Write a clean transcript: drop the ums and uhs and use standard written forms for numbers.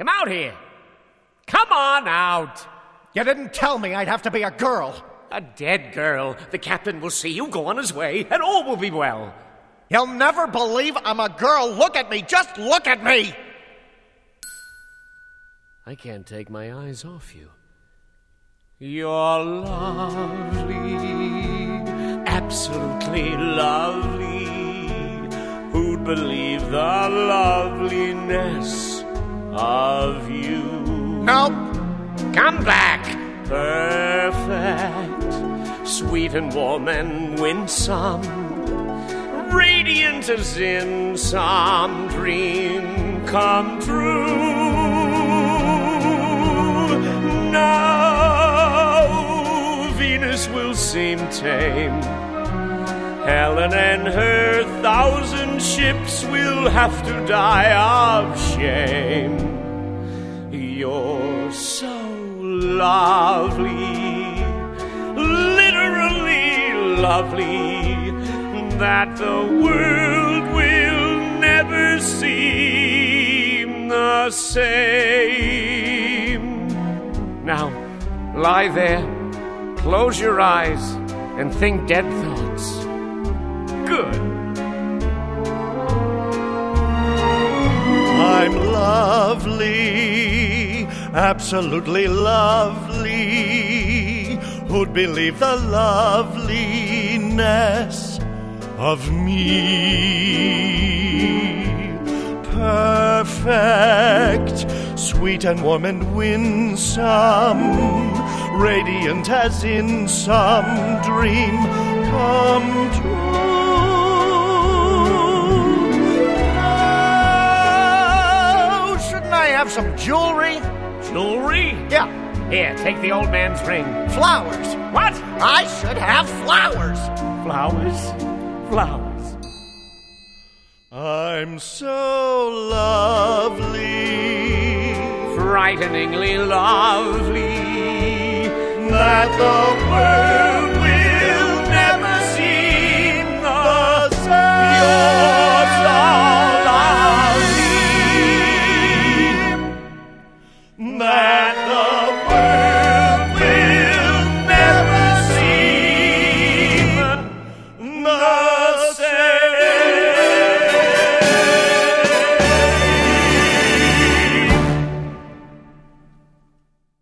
Come out here. Come on out. You didn't tell me I'd have to be a girl. A dead girl. The captain will see you go on his way, and all will be well. You'll never believe I'm a girl. Look at me. Just look at me. I can't take my eyes off you. You're lovely, absolutely lovely. Who'd believe the loveliness of you? Nope. Come back. Perfect, sweet and warm and winsome, radiant as in some dream come true. Now Venus will seem tame. Helen and her 1,000 ships will have to die of shame. You're so lovely, literally lovely, that the world will never seem the same. Now, lie there, close your eyes, and think dead thoughts. Good. I'm lovely, absolutely lovely. Who'd believe the loveliness of me? Perfect, sweet and warm and winsome, radiant as in some dream come true. Now, shouldn't I have some jewelry? Jewelry? Yeah. Here, take the old man's ring. Flowers. What? I should have flowers. Flowers? Flowers. I'm so lovely, Frighteningly lovely, that the world